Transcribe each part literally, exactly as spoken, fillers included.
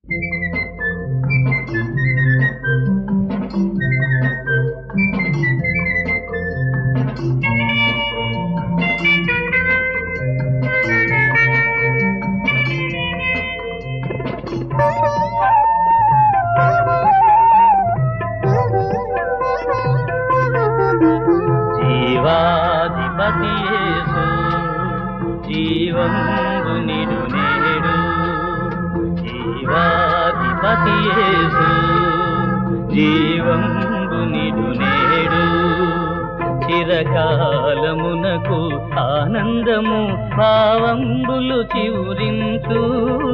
జీవాధిపతి యేసు జీవంబు నిడు నేడు, జీవాధిపతి యేసు జీవంబు నిడు నేడు, చిరకాలమునకు ఆనందము భావంబులు చివురించు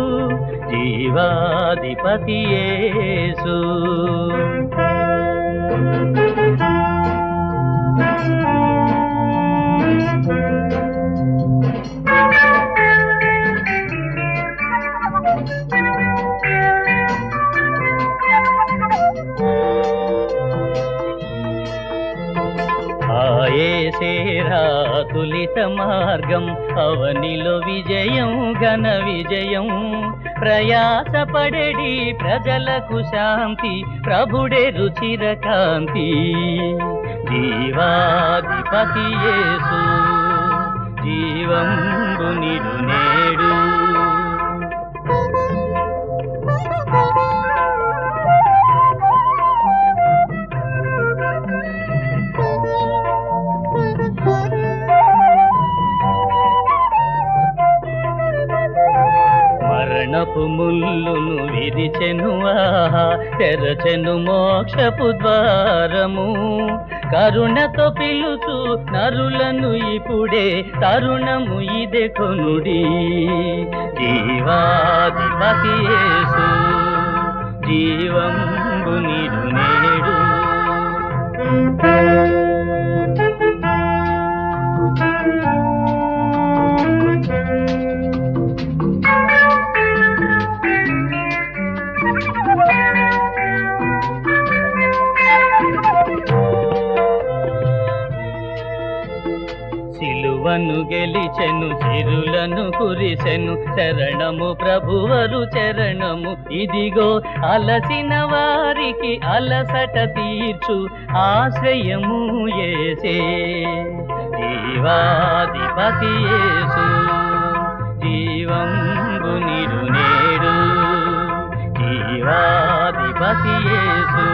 జీవాధిపతి యేసు. ఆయేసేరా తులిత మార్గం, అవనిలో విజయం ఘన విజయం, ప్రయాసపడేడి ప్రజలకు శాంతి, ప్రభుడే రుచిర కాంతి జీవాధిపతి యేసు జీవంబు నిడు నేడు. మరణపు ముల్లును విరిచెను ఆహా, తెరచెను మోక్షపు ద్వారము, కరుణతో పిలుచు నరులను ఇప్పుడే తరుణము ఇదే కొనుడి జీవాధిపతి యేసు జీవంబు నిడు నేడు. సిలువను గెలిచెను సిరులను కురిసెను, శరణము ప్రభువరు చరణము, ఇదిగో అలసిన వారికి అలసట తీర్చు ఆశ్రయము యేసే జీవాధిపతి యేసు జీవంబు నిడు నేడు, జీవాధిపతి యేసు